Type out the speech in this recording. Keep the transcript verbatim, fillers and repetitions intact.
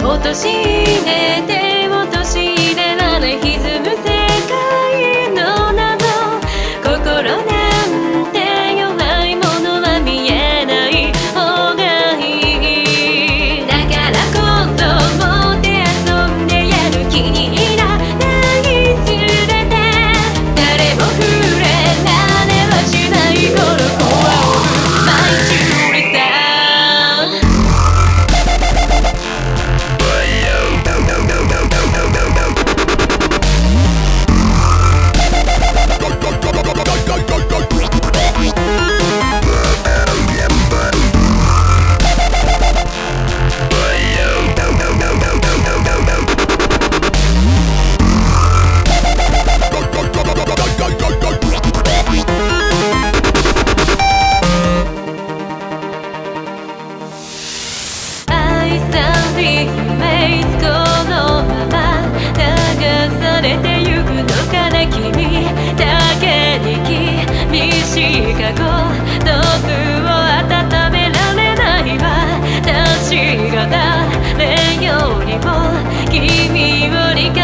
落とし入れて落とし入れられ歪む世界の謎心なんて弱いものは見えない方がいいだからこそもてあそんでやる気にいらないすべて誰も触れられはしないこの子はマイチューリさ愛され夢このまま流されてゆくのかな君だけに君しかご毒を温められないわ確か誰よりも君を理解